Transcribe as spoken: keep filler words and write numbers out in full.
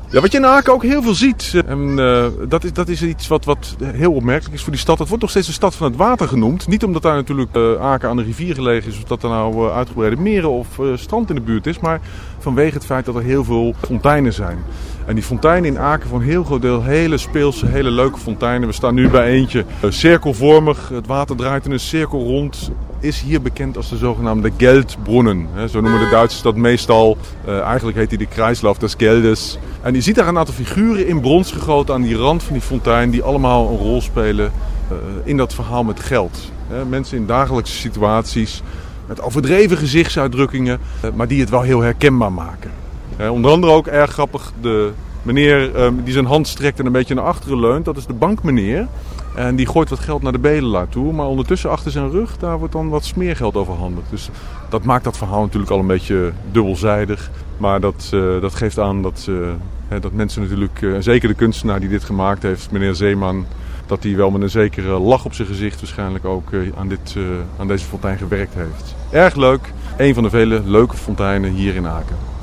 Ja, wat je in Aken ook heel veel ziet, en uh, dat, is, dat is iets wat, wat heel opmerkelijk is voor die stad. Het wordt nog steeds de stad van het water genoemd. Niet omdat daar natuurlijk uh, Aken aan de rivier gelegen is, of dat er nou uh, uitgebreide meren of uh, strand in de buurt is. Maar vanwege het feit dat er heel veel fonteinen zijn. En die fonteinen in Aken voor een heel groot deel hele speelse, hele leuke fonteinen. We staan nu bij eentje uh, cirkelvormig. Het water draait in een cirkel rond. Is hier bekend als de zogenaamde Geldbrunnen. Zo noemen de Duitsers dat meestal. Uh, eigenlijk heet die de Kreislauf des Geldes. En je ziet daar een aantal figuren in brons gegoten aan die rand van die fontein, die allemaal een rol spelen uh, in dat verhaal met geld. Uh, mensen in dagelijkse situaties, met overdreven gezichtsuitdrukkingen, uh, maar die het wel heel herkenbaar maken. Uh, onder andere ook erg grappig, de meneer uh, die zijn hand strekt en een beetje naar achteren leunt, dat is de bankmeneer. En die gooit wat geld naar de bedelaar toe. Maar ondertussen achter zijn rug, daar wordt dan wat smeergeld overhandigd. Dus dat maakt dat verhaal natuurlijk al een beetje dubbelzijdig. Maar dat, uh, dat geeft aan dat, uh, hè, dat mensen natuurlijk, uh, zeker de kunstenaar die dit gemaakt heeft, meneer Zeeman, dat hij wel met een zekere lach op zijn gezicht waarschijnlijk ook uh, aan, dit, uh, aan deze fontein gewerkt heeft. Erg leuk. Een van de vele leuke fonteinen hier in Aken.